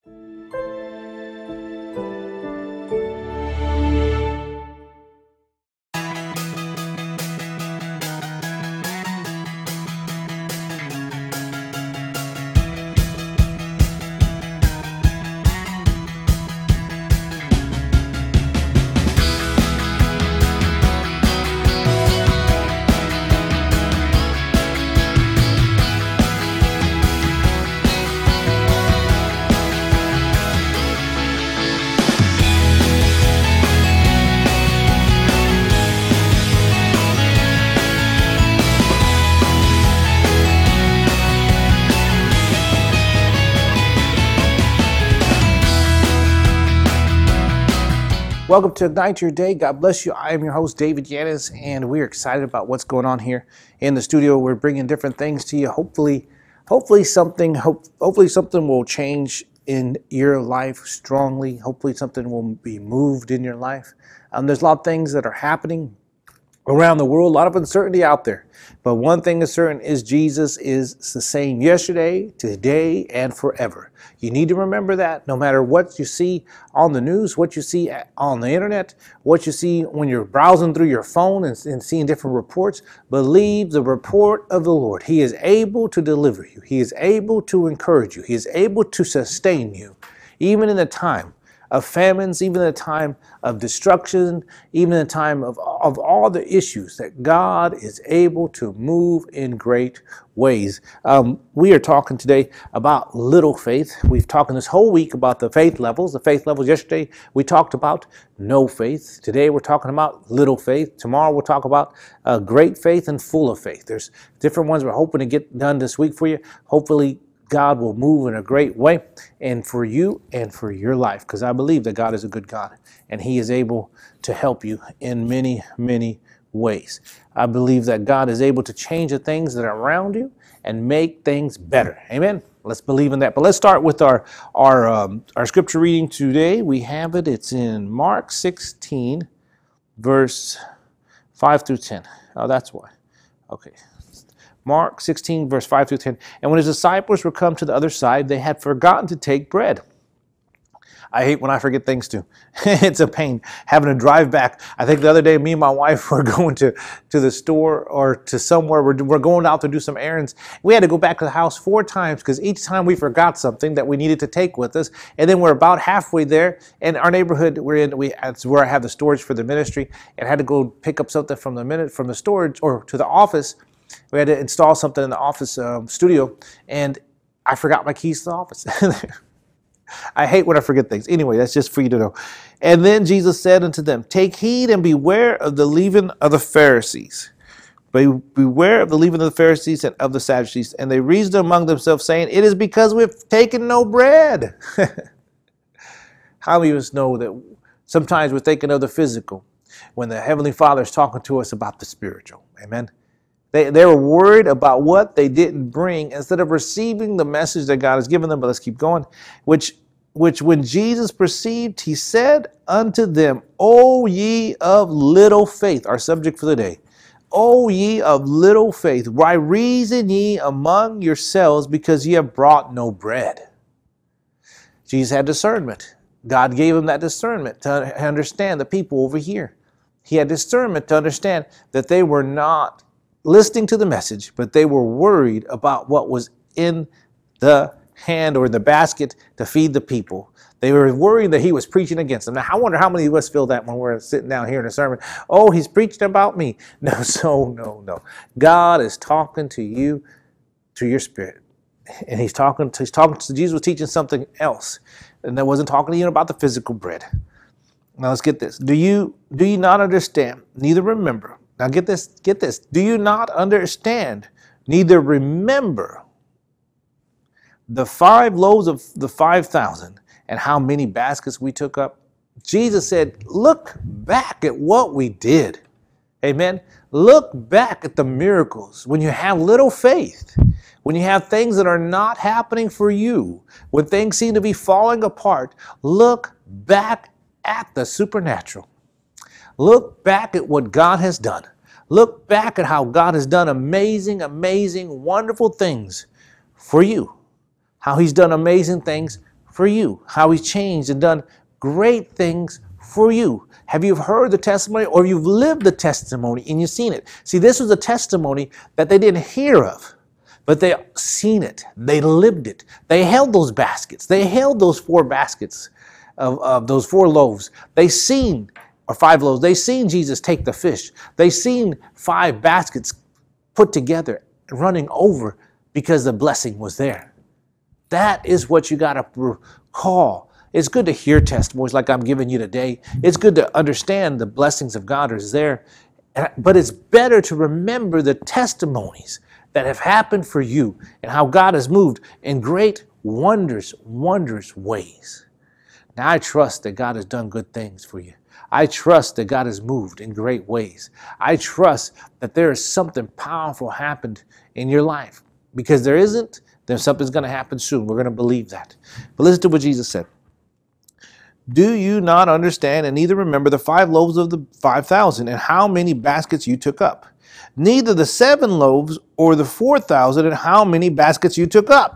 Welcome to Ignite Your Day. God bless you. I am your host, David Yanis, and we're excited about what's going on here in the studio. We're bringing different things to you. Hopefully something will change in your life strongly. Hopefully something will be moved in your life. There's a lot of things that are happening around the world, a lot of uncertainty out there. But one thing is certain is Jesus is the same yesterday, today, and forever. You need to remember that no matter what you see on the news, what you see on the internet, what you see when you're browsing through your phone and seeing different reports, believe the report of the Lord. He is able to deliver you. He is able to encourage you. He is able to sustain you, even in the time of famines, even in a time of destruction, even in a time of all the issues, that God is able to move in great ways. We are talking today about little faith. We've talked this whole week about the faith levels. Yesterday, we talked about no faith. Today, we're talking about little faith. Tomorrow, we'll talk about great faith and full of faith. There's different ones we're hoping to get done this week for you. Hopefully, God will move in a great way and for you and for your life, because I believe that God is a good God and He is able to help you in many, many ways. I believe that God is able to change the things that are around you and make things better. Amen. Let's believe in that. But let's start with our scripture reading today. We have it. It's in Mark 16, verse 5 through 10. Oh, that's why. Okay. Mark 16, verse 5 through 10. And when his disciples were come to the other side, they had forgotten to take bread. I hate when I forget things too. It's a pain having to drive back. I think the other day, me and my wife were going to the store or to somewhere. We're going out to do some errands. We had to go back to the house 4 times because each time we forgot something that we needed to take with us. And then we're about halfway there. And our neighborhood we're in, it's where I have the storage for the ministry, and I had to go pick up something from the storage or to the office. We had to install something in the office studio, and I forgot my keys to the office. I hate when I forget things. Anyway, that's just for you to know. And then Jesus said unto them, take heed and beware of the leaven of the Pharisees. Beware of the leaven of the Pharisees and of the Sadducees. And they reasoned among themselves, saying, it is because we've taken no bread. How many of us know that sometimes we're thinking of the physical when the Heavenly Father is talking to us about the spiritual? Amen. They were worried about what they didn't bring instead of receiving the message that God has given them. But let's keep going. Which when Jesus perceived, he said unto them, O ye of little faith, our subject for the day. O ye of little faith, why reason ye among yourselves, because ye have brought no bread? Jesus had discernment. God gave him that discernment to understand the people over here. He had discernment to understand that they were not listening to the message, but they were worried about what was in the hand or in the basket to feed the people. They were worried that he was preaching against them. Now, I wonder how many of us feel that when we're sitting down here in a sermon. Oh, he's preaching about me. No. God is talking to you, to your spirit. And he's talking to Jesus was teaching something else. And that wasn't talking to you about the physical bread. Now let's get this. Do you not understand, neither remember? Now get this. Do you not understand, neither remember the 5 loaves of the 5,000 and how many baskets we took up? Jesus said, look back at what we did. Amen. Look back at the miracles. When you have little faith, when you have things that are not happening for you, when things seem to be falling apart, look back at the supernatural. Look back at what God has done. Look back at how God has done amazing, wonderful things for you. How he's done amazing things for you, how he's changed and done great things for you. Have you heard the testimony, or you've lived the testimony and you've seen it? See, this was a testimony that they didn't hear of, but they seen it. They lived it. They held those baskets. They held those 4 baskets of those 4 loaves. They seen, or 5 loaves. They seen Jesus take the fish. They seen 5 baskets put together, running over because the blessing was there. That is what you got to recall. It's good to hear testimonies like I'm giving you today. It's good to understand the blessings of God is there. But it's better to remember the testimonies that have happened for you and how God has moved in great, wondrous ways. Now, I trust that God has done good things for you. I trust that God has moved in great ways. I trust that there is something powerful happened in your life. Because there isn't, then something's going to happen soon. We're going to believe that. But listen to what Jesus said. Do you not understand and neither remember the 5 loaves of the 5,000 and how many baskets you took up? Neither the 7 loaves or the 4,000 and how many baskets you took up?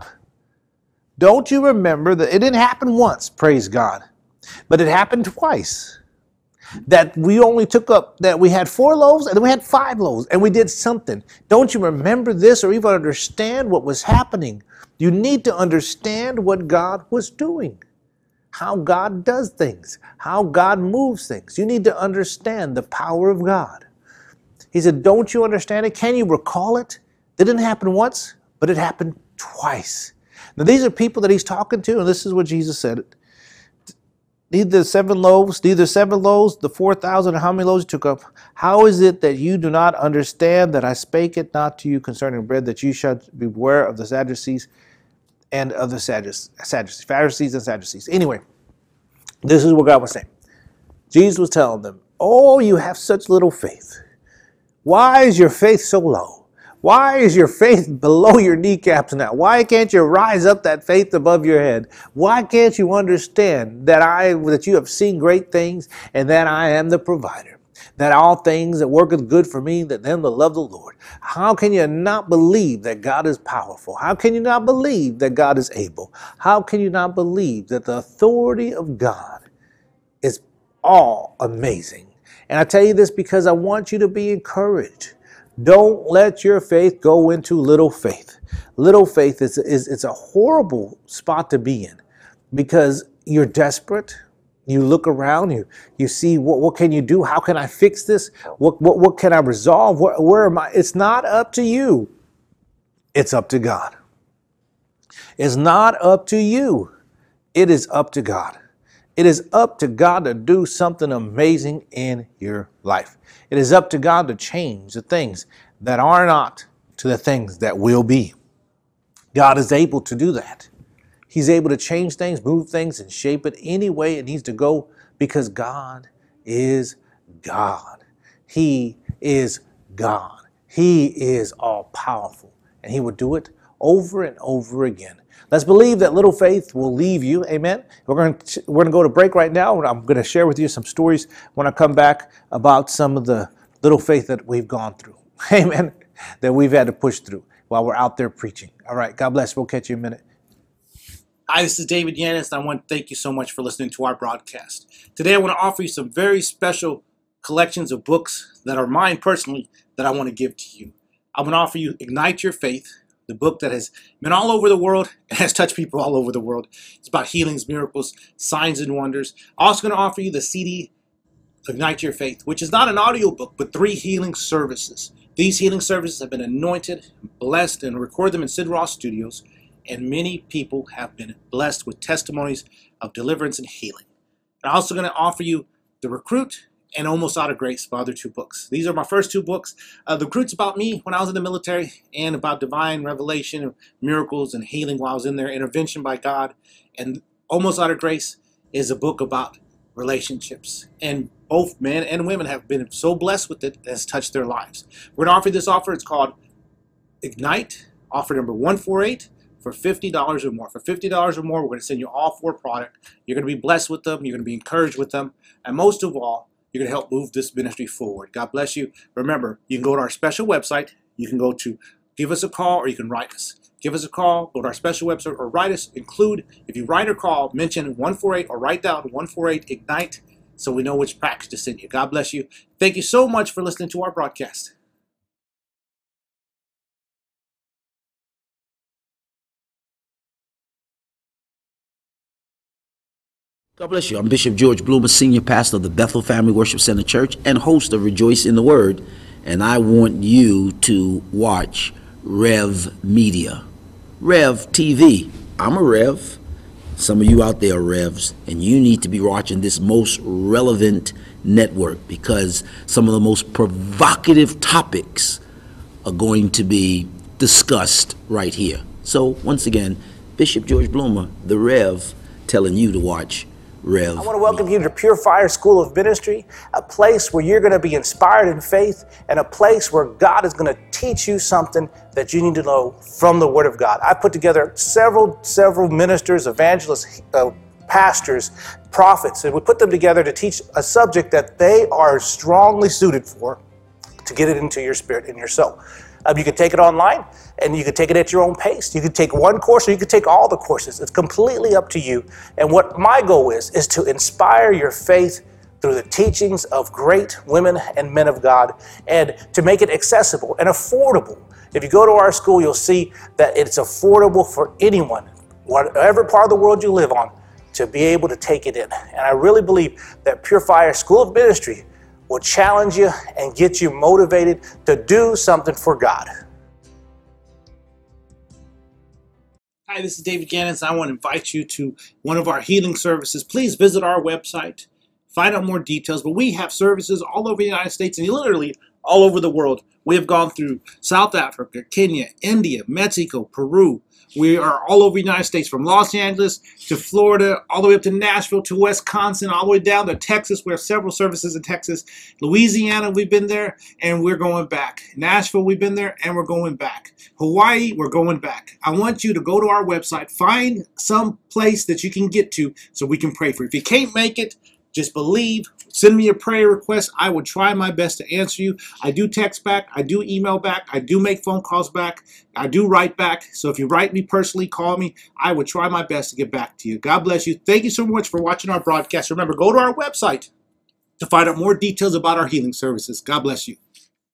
Don't you remember that it didn't happen once, praise God, but it happened twice. That we only took up, that we had 4 loaves and then we had 5 loaves and we did something. Don't you remember this or even understand what was happening? You need to understand what God was doing. How God does things, how God moves things. You need to understand the power of God. He said, don't you understand it? Can you recall it? It didn't happen once, but it happened twice. Now, these are people that he's talking to, and this is what Jesus said. Neither 7 loaves, the 4,000, or how many loaves you took up. How is it that you do not understand that I spake it not to you concerning bread, that you should beware of the Sadducees and of the Pharisees and Sadducees. Anyway, this is what God was saying. Jesus was telling them, oh, you have such little faith. Why is your faith so low? Why is your faith below your kneecaps now? Why can't you rise up that faith above your head? Why can't you understand that you have seen great things and that I am the provider? That all things that worketh good for me, that them that love the Lord. How can you not believe that God is powerful? How can you not believe that God is able? How can you not believe that the authority of God is all amazing? And I tell you this because I want you to be encouraged. Don't let your faith go into little faith. Little faith is a horrible spot to be in because you're desperate. You look around, you see what can you do? How can I fix this? What can I resolve? Where am I? It's not up to you. It's up to God. It's not up to you. It is up to God. It is up to God to do something amazing in your life. It is up to God to change the things that are not to the things that will be. God is able to do that. He's able to change things, move things, and shape it any way it needs to go because God is God. He is God. He is all powerful, and He will do it over and over again. Let's believe that little faith will leave you. Amen. We're going to go to break right now. I'm going to share with you some stories when I come back about some of the little faith that we've gone through. Amen. That we've had to push through while we're out there preaching. All right. God bless. We'll catch you in a minute. Hi, this is David Yanis, and I want to thank you so much for listening to our broadcast. Today, I want to offer you some very special collections of books that are mine personally that I want to give to you. I'm going to offer you Ignite Your Faith, the book that has been all over the world and has touched people all over the world. It's about healings, miracles, signs, and wonders. I'm also going to offer you the CD, Ignite Your Faith, which is not an audio book, but 3 healing services. These healing services have been anointed, blessed, and recorded them in Sid Ross Studios. And many people have been blessed with testimonies of deliverance and healing. I'm also going to offer you The Recruit and Almost Out of Grace, my other 2 books. These are my first 2 books. The Recruit's about me when I was in the military and about divine revelation, miracles, and healing while I was in there, intervention by God. And Almost Out of Grace is a book about relationships. And both men and women have been so blessed with it that it's touched their lives. We're going to offer this offer. It's called Ignite, offer number 148. For $50 or more. For $50 or more, we're going to send you all 4 products. You're going to be blessed with them. You're going to be encouraged with them. And most of all, you're going to help move this ministry forward. God bless you. Remember, you can go to our special website. You can go to give us a call or you can write us. Give us a call, go to our special website, or write us. If you write or call, mention 148 or write down 148 Ignite so we know which package to send you. God bless you. Thank you so much for listening to our broadcast. God bless you. I'm Bishop George Bloomer, Senior Pastor of the Bethel Family Worship Center Church and host of Rejoice in the Word. And I want you to watch Rev Media. Rev TV. I'm a Rev. Some of you out there are Revs, and you need to be watching this most relevant network because some of the most provocative topics are going to be discussed right here. So once again, Bishop George Bloomer, the Rev, telling you to watch Rev. I want to welcome you to Pure Fire School of Ministry, a place where you're going to be inspired in faith and a place where God is going to teach you something that you need to know from the Word of God. I put together several ministers, evangelists, pastors, prophets, and we put them together to teach a subject that they are strongly suited for to get it into your spirit and your soul. You can take it online and you can take it at your own pace. You can take one course or you can take all the courses. It's completely up to you. And what my goal is to inspire your faith through the teachings of great women and men of God and to make it accessible and affordable. If you go to our school, you'll see that it's affordable for anyone, whatever part of the world you live on, to be able to take it in. And I really believe that Pure Fire School of Ministry will challenge you and get you motivated to do something for God. Hi, this is David Gaddis. I want to invite you to one of our healing services. Please visit our website, find out more details. But we have services all over the United States and literally all over the world. We have gone through South Africa, Kenya, India, Mexico, Peru. We are all over the United States, from Los Angeles to Florida, all the way up to Nashville to Wisconsin, all the way down to Texas. We have several services in Texas. Louisiana, we've been there, and we're going back. Nashville, we've been there, and we're going back. Hawaii, we're going back. I want you to go to our website, find some place that you can get to so we can pray for you. If you can't make it, just believe. Send me a prayer request. I will try my best to answer you. I do text back. I do email back. I do make phone calls back. I do write back. So if you write me personally, call me. I will try my best to get back to you. God bless you. Thank you so much for watching our broadcast. Remember, go to our website to find out more details about our healing services. God bless you.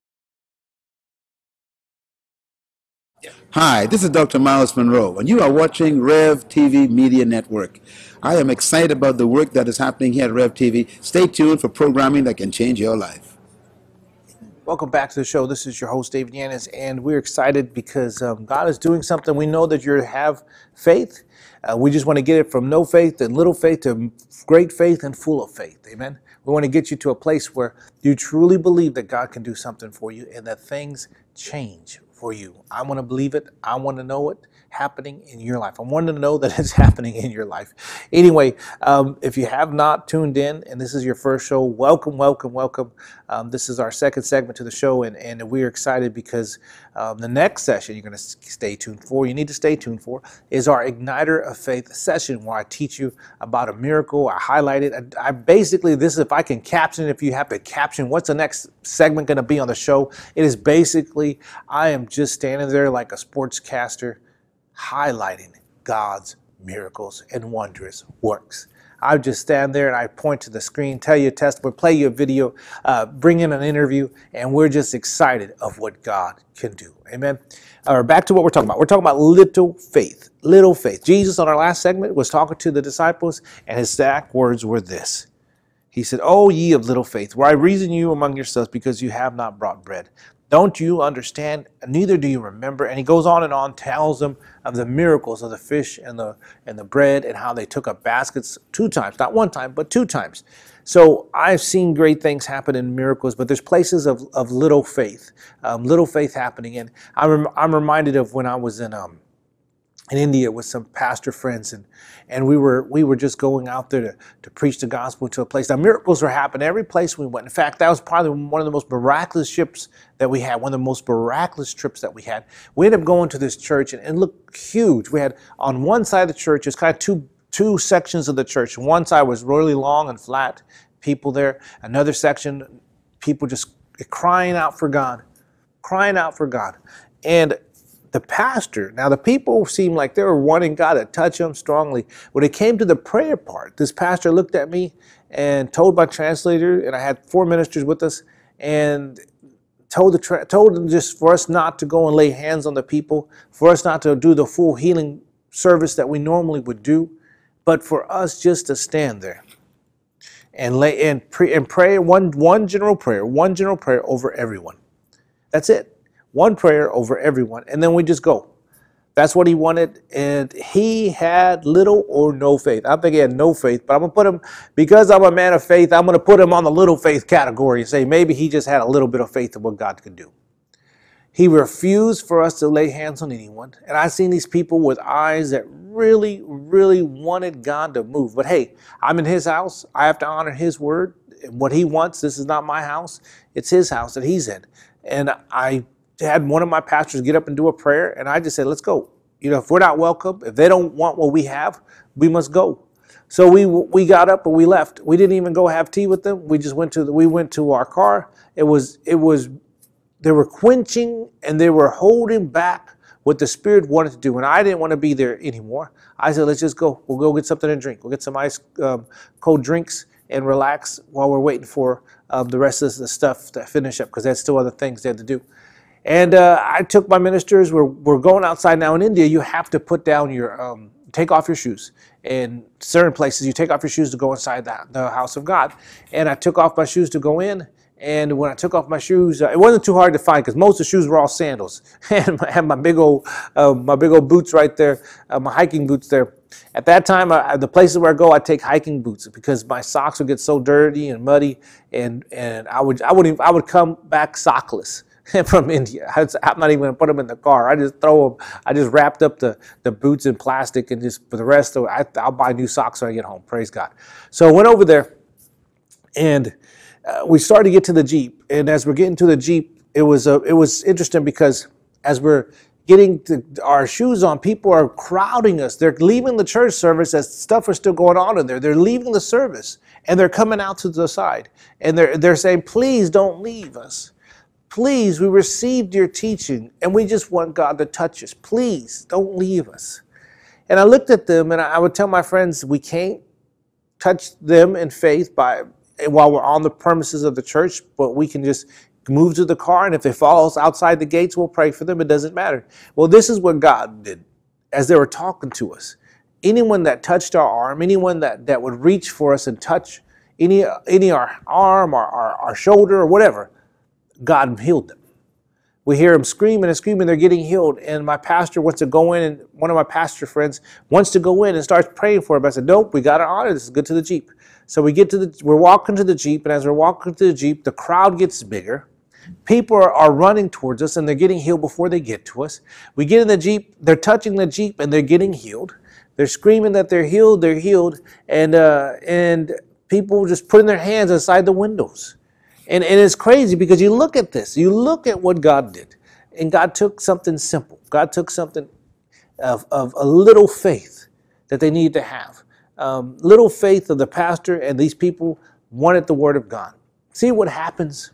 Hi, this is Dr. Miles Monroe, and you are watching Rev TV Media Network. I am excited about the work that is happening here at Rev TV. Stay tuned for programming that can change your life. Welcome back to the show. This is your host, David Yanis, and we're excited because God is doing something. We know that you have faith. We just want to get it from no faith and little faith to great faith and full of faith. Amen. We want to get you to a place where you truly believe that God can do something for you and that things change for you. I want to believe it. I want to know it happening in your life. I want to know that it's happening in your life. Anyway, if you have not tuned in and this is your first show, welcome, welcome, welcome. This is our second segment to the show, and we're excited because the next session you're going to stay tuned for, you need to stay tuned for, is our Igniter of Faith session where I teach you about a miracle. I highlight it. I basically, this is, if I can caption it, if you have to caption what's the next segment going to be on the show, it is basically, I am just standing there like a sportscaster highlighting God's miracles and wondrous works. I just stand there and I point to the screen, tell you a testimony, play you a video, bring in an interview, and we're just excited of what God can do. Amen. All right, back to what we're talking about. We're talking about little faith. Little faith. Jesus, on our last segment, was talking to the disciples, and his exact words were this. He said, "O ye of little faith, why reason you among yourselves because you have not brought bread? Don't you understand? Neither do you remember." And he goes on, tells them of the miracles of the fish and the bread and how they took up baskets 2 times, not 1 time, but 2 times. So I've seen great things happen in miracles, but there's places of little faith happening. And I'm reminded of when I was in India with some pastor friends, and we were just going out there to preach the gospel to a place. Now, miracles were happening every place we went. In fact, that was probably one of the most miraculous trips that we had, one of the most miraculous trips that we had. We ended up going to this church, and it looked huge. We had on one side of the church, it's kind of two sections of the church. One side was really long and flat, people there. Another section, people just crying out for God. And the pastor, now the people seemed like they were wanting God to touch them strongly. When it came to the prayer part, this pastor looked at me and told my translator, and I had 4 ministers with us, and told them just for us not to go and lay hands on the people, for us not to do the full healing service that we normally would do, but for us just to stand there and pray one general prayer over everyone. That's it. One prayer over everyone, and then we just go. That's what he wanted, and he had little or no faith. I think he had no faith, but I'm going to put him, because I'm a man of faith, I'm going to put him on the little faith category and say maybe he just had a little bit of faith in what God could do. He refused for us to lay hands on anyone, and I've seen these people with eyes that really, really wanted God to move. But hey, I'm in his house. I have to honor his word. What he wants, this is not my house. It's his house that he's in. And I had one of my pastors get up and do a prayer, and I just said, let's go. If we're not welcome, if they don't want what we have, we must go. So we got up and we left. We didn't even go have tea with them. We just went to our car. They were quenching and they were holding back what the Spirit wanted to do. And I didn't want to be there anymore. I said, let's just go. We'll go get something to drink. We'll get some ice cold drinks and relax while we're waiting for the rest of the stuff to finish up, because there's still other things they had to do. And I took my ministers. We're going outside now. In India, you have to put down take off your shoes. In certain places, you take off your shoes to go inside the house of God. And I took off my shoes to go in. And when I took off my shoes, it wasn't too hard to find, because most of the shoes were all sandals. And I had my big old boots right there, my hiking boots there. At that time, the places where I go, I take hiking boots, because my socks would get so dirty and muddy, and I would come back sockless from India. I'm not even going to put them in the car. I just throw them. I just wrapped up the boots in plastic, and just for the rest of it, I'll buy new socks when I get home. Praise God. So I went over there, and we started to get to the Jeep. And as we're getting to the Jeep, it was interesting, because as we're getting our shoes on, people are crowding us. They're leaving the church service as stuff is still going on in there. They're leaving the service, and they're coming out to the side, and they're saying, please don't leave us. Please, we received your teaching, and we just want God to touch us. Please, don't leave us. And I looked at them, and I would tell my friends, we can't touch them in faith while we're on the premises of the church, but we can just move to the car, and if they follow us outside the gates, we'll pray for them. It doesn't matter. Well, this is what God did as they were talking to us. Anyone that touched our arm, anyone that would reach for us and touch any our arm, our shoulder, or whatever, God healed them. We hear them screaming and screaming, they're getting healed. And my pastor wants to go in, and one of my pastor friends wants to go in and starts praying for him. I said, nope, we got to honor this. Get to the Jeep. So we're walking to the Jeep, and as we're walking to the Jeep, the crowd gets bigger. People are running towards us, and they're getting healed before they get to us. We get in the Jeep, they're touching the Jeep, and they're getting healed. They're screaming that they're healed, and people just putting their hands inside the windows. And it's crazy, because you look at this, you look at what God did, and God took something simple. God took something of a little faith that they needed to have. Little faith of the pastor, and these people wanted the word of God. See what happens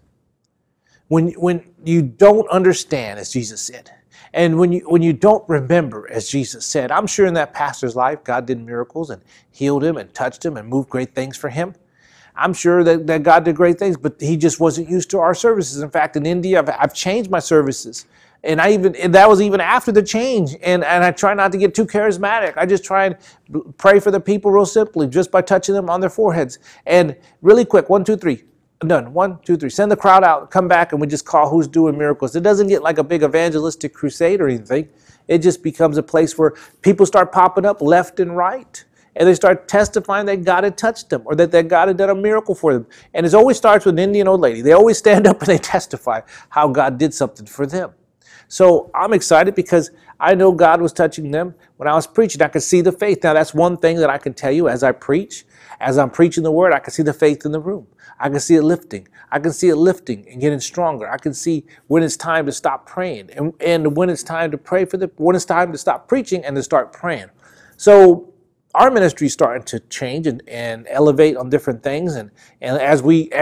when you don't understand, as Jesus said, and when you don't remember, as Jesus said. I'm sure in that pastor's life, God did miracles and healed him and touched him and moved great things for him. I'm sure that God did great things, but he just wasn't used to our services. In fact, in India, I've changed my services. And that was even after the change. And I try not to get too charismatic. I just try and pray for the people real simply, just by touching them on their foreheads. And really quick, 1, 2, 3. Done. 1, 2, 3. Send the crowd out, come back, and we just call who's doing miracles. It doesn't get like a big evangelistic crusade or anything. It just becomes a place where people start popping up left and right. And they start testifying that God had touched them, or that God had done a miracle for them. And it always starts with an Indian old lady. They always stand up and they testify how God did something for them. So I'm excited, because I know God was touching them when I was preaching. I could see the faith. Now, that's one thing that I can tell you as I preach. As I'm preaching the word, I can see the faith in the room. I can see it lifting. I can see it lifting and getting stronger. I can see when it's time to stop praying, and when it's time to pray when it's time to stop preaching and to start praying. So our ministry is starting to change and elevate on different things. And as we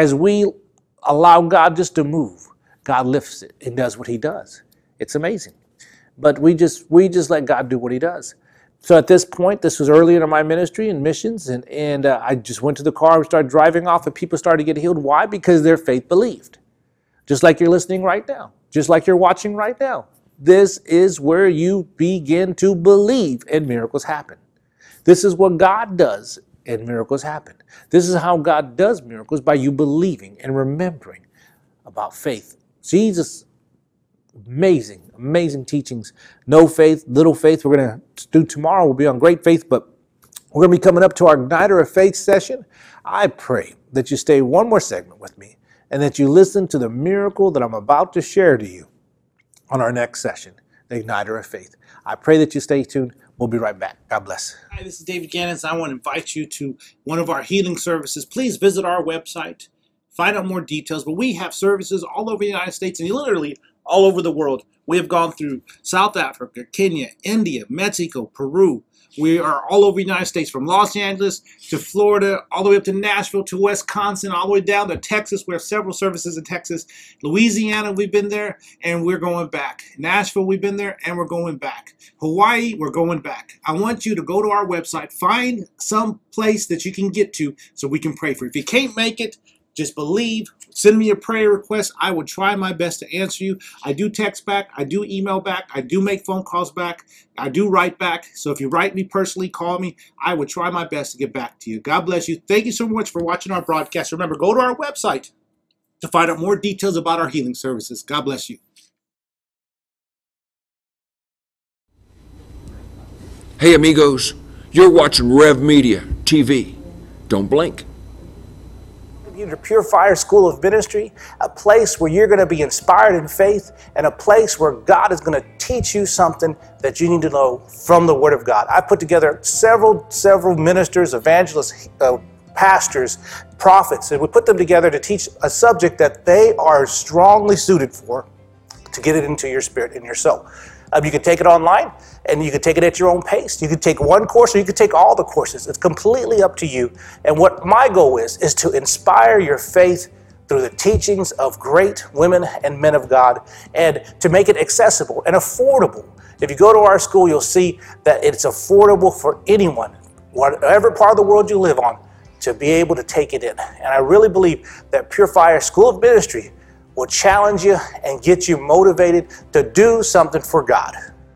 allow God just to move, God lifts it and does what he does. It's amazing. but we just let God do what he does. So at this point, this was early in my ministry and missions, and I just went to the car and started driving off, and people started to get healed. Why? Because their faith believed. Just like you're listening right now, just like you're watching right now. This is where you begin to believe and miracles happen. This is what God does and miracles happen. This is how God does miracles, by you believing and remembering about faith. Jesus, amazing, amazing teachings. No faith, little faith. We're going to do tomorrow. We'll be on great faith, but we're going to be coming up to our Igniter of Faith session. I pray that you stay one more segment with me and that you listen to the miracle that I'm about to share to you on our next session, the Igniter of Faith. I pray that you stay tuned. We'll be right back. God bless. Hi, this is David Gaddis. I want to invite you to one of our healing services. Please visit our website, find out more details. But we have services all over the United States and literally all over the world. We have gone through South Africa, Kenya, India, Mexico, Peru. We are all over the United States, from Los Angeles to Florida, all the way up to Nashville, to Wisconsin, all the way down to Texas. We have several services in Texas. Louisiana, we've been there, and we're going back. Nashville, we've been there, and we're going back. Hawaii, we're going back. I want you to go to our website, find some place that you can get to so we can pray for you. If you can't make it, just believe. Send me a prayer request. I will try my best to answer you. I do text back. I do email back. I do make phone calls back. I do write back. So if you write me personally, call me. I will try my best to get back to you. God bless you. Thank you so much for watching our broadcast. Remember, go to our website to find out more details about our healing services. God bless you. Hey amigos, you're watching Rev Media TV. Don't blink. To Pure Fire School of Ministry, a place where you're going to be inspired in faith, and a place where God is going to teach you something that you need to know from the Word of God. I put together several ministers, evangelists, pastors, prophets, and we put them together to teach a subject that they are strongly suited for, to get it into your spirit and your soul. You can take it online, and you can take it at your own pace. You can take one course, or you can take all the courses. It's completely up to you. And what my goal is to inspire your faith through the teachings of great women and men of God, and to make it accessible and affordable. If you go to our school, you'll see that it's affordable for anyone, whatever part of the world you live on, to be able to take it in. And I really believe that Pure Fire School of Ministry will challenge you and get you motivated to do something for God.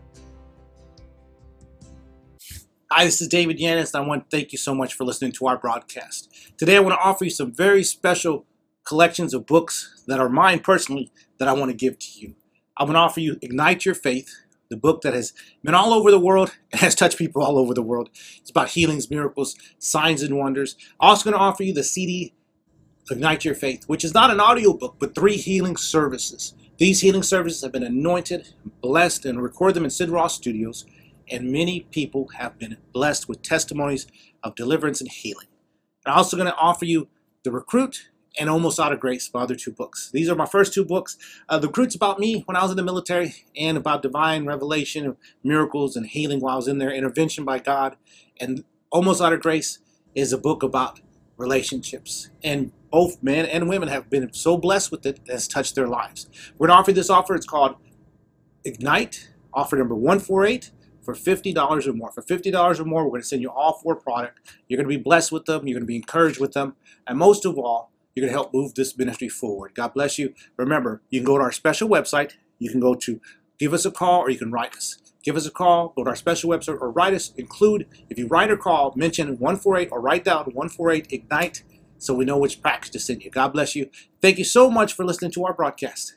Hi, this is David Yanis, and I want to thank you so much for listening to our broadcast. Today I want to offer you some very special collections of books that are mine personally that I want to give to you. I want to offer you Ignite Your Faith, the book that has been all over the world and has touched people all over the world. It's about healings, miracles, signs, and wonders. I'm also going to offer you the CD Ignite Your Faith, which is not an audio book, but 3 healing services. These healing services have been anointed, blessed, and record them in Sid Ross Studios, and many people have been blessed with testimonies of deliverance and healing. I'm also going to offer you The Recruit and Almost Out of Grace, my other 2 books. These are my first 2 books. The Recruit's about me when I was in the military, and about divine revelation, miracles, and healing while I was in there, intervention by God. And Almost Out of Grace is a book about relationships, and both men and women have been so blessed with it that it's touched their lives. We're going to offer this offer. It's called Ignite, offer number 148, for $50 or more. For $50 or more, we're going to send you all 4 products. You're going to be blessed with them. You're going to be encouraged with them. And most of all, you're going to help move this ministry forward. God bless you. Remember, you can go to our special website. You can go to give us a call, or you can write us. Give us a call, go to our special website, or write us. Include, if you write or call, mention 148, or write down 148 Ignite, so we know which package to send you. God bless you. Thank you so much for listening to our broadcast.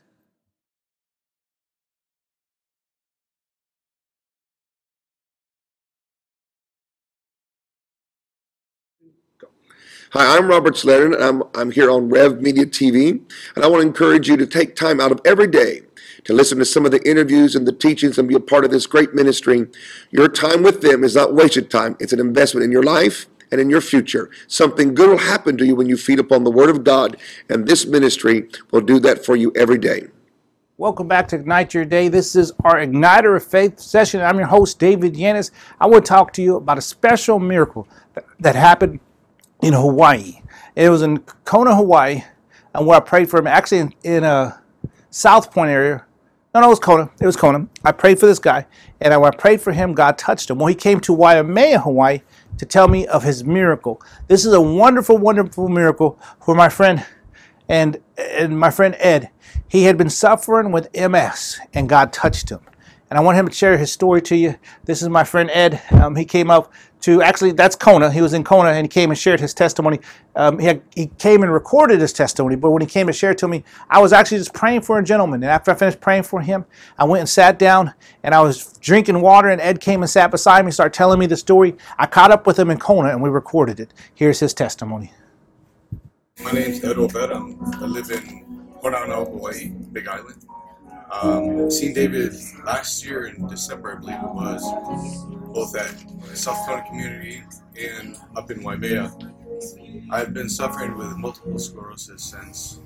Hi, I'm Robert Sledden, and I'm here on Rev Media TV, and I want to encourage you to take time out of every day to listen to some of the interviews and the teachings and be a part of this great ministry. Your time with them is not wasted time. It's an investment in your life and in your future. Something good will happen to you when you feed upon the Word of God, and this ministry will do that for you every day. Welcome back to Ignite Your Day. This is our Igniter of Faith session. I'm your host, David Yanis. I want to talk to you about a special miracle that happened in Hawaii. It was in Kona, Hawaii, and where I prayed for him, actually in a South Point area, No, it was Kona. It was Kona. I prayed for this guy, and when I prayed for him, God touched him. Well, he came to Waimea, Hawaii, to tell me of his miracle. This is a wonderful, wonderful miracle for my friend and my friend Ed. He had been suffering with MS, and God touched him. And I want him to share his story to you. This is my friend Ed. He came up to, actually, that's Kona. He was in Kona, and he came and shared his testimony. He came and recorded his testimony, but when he came to share it to me, I was actually just praying for a gentleman. And after I finished praying for him, I went and sat down, and I was drinking water, and Ed came and sat beside me, started telling me the story. I caught up with him in Kona, and we recorded it. Here's his testimony. My name's Ed Obed. I live in Honolulu, Hawaii, Big Island. Seen David last year in December, I believe it was, both at South Kona Community and up in Waimea. I've been suffering with multiple sclerosis since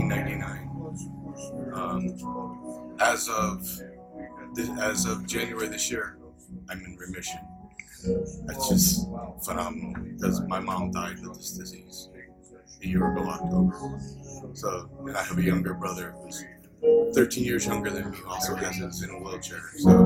1999. As of January this year, I'm in remission. That's just phenomenal because my mom died of this disease a year ago, October. So, and I have a younger brother who's 13 years younger than me, who also is in a wheelchair. So,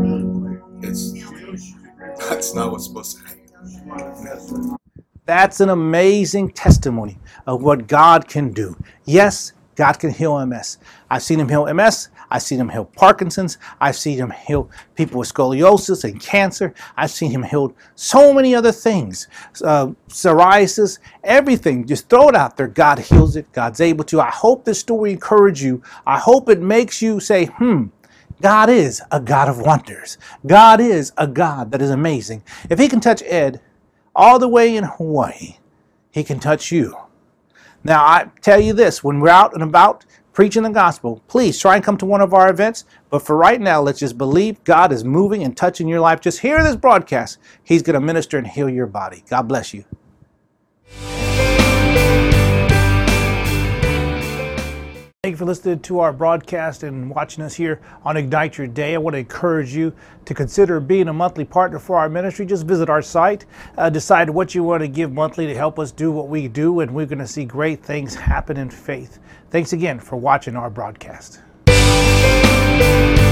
that's not what's supposed to happen. That's an amazing testimony of what God can do. Yes, God can heal MS. I've seen him heal MS. I've seen him heal Parkinson's. I've seen him heal people with scoliosis and cancer. I've seen him heal so many other things. Psoriasis, everything. Just throw it out there. God heals it. God's able to. I hope this story encourages you. I hope it makes you say, God is a God of wonders. God is a God that is amazing. If he can touch Ed all the way in Hawaii, he can touch you. Now, I tell you this, when we're out and about preaching the gospel, please try and come to one of our events. But for right now, let's just believe God is moving and touching your life. Just hear this broadcast. He's going to minister and heal your body. God bless you. Thank you for listening to our broadcast and watching us here on Ignite Your Day. I want to encourage you to consider being a monthly partner for our ministry. Just visit our site, decide what you want to give monthly to help us do what we do, and we're going to see great things happen in faith. Thanks again for watching our broadcast.